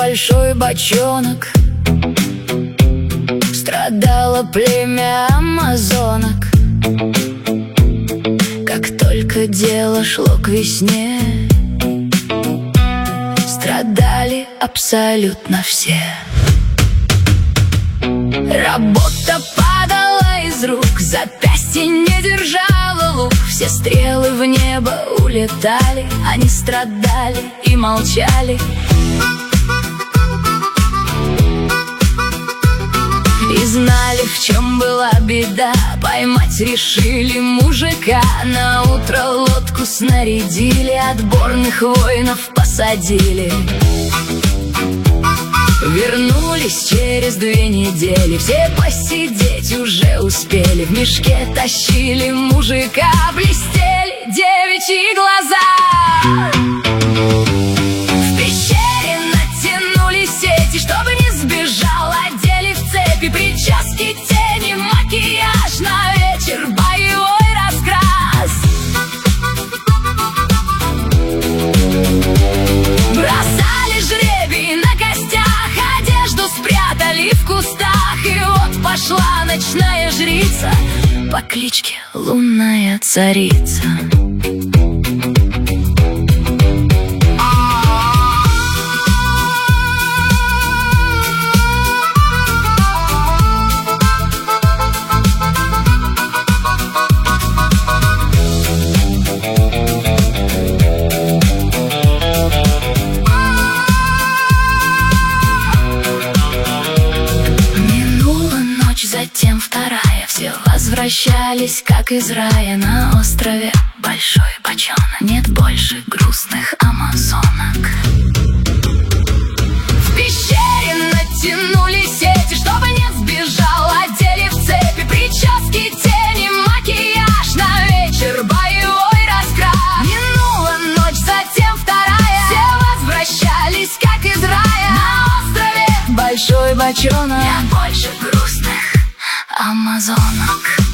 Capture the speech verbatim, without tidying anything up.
большой бочонок. Страдало племя амазонок. Как только дело шло к весне, страдали абсолютно все. Работа падала из рук, запястье не держало лук. Все стрелы в небо улетали, они страдали и молчали. И знали, в чем была беда, поймать решили мужика. На утро лодку снарядили, отборных воинов посадили. Вернулись через две недели, все посидеть уже успели. В мешке тащили мужика, блестели девичьи глаза. В пещере натянули сети, чтобы не сбежал, одели в цепи прически, тени, макияж, на вечер боевой раскрас. Бросали жребий на костях, одежду спрятали в кустах. И вот пошла ночная жрица по кличке Лунная Царица. Затем вторая, все возвращались, как из рая. На острове большой бочонок, нет больше грустных амазонок. В пещере натянули сети, чтобы не сбежал, одели в цепи прически, тени, макияж, на вечер боевой раскрас. Минула ночь, затем вторая, все возвращались, как из рая. На острове большой бочонок, нет больше грустных амазонок.